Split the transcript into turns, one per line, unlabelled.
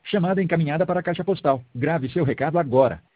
Chamada encaminhada para a caixa postal. Grave seu recado agora.